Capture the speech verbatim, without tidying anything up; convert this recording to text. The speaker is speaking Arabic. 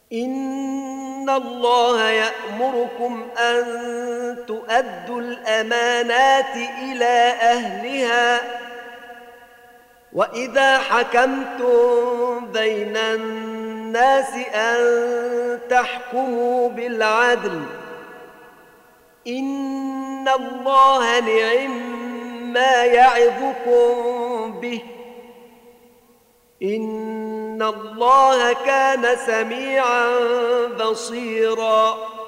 إن الله يأمركم أن تؤدوا الأمانات إلى أهلها وإذا حكمتم بين الناس أن تحكموا بالعدل إن الله نعم ما يعظكم به إن الله كان سميعا بصيرا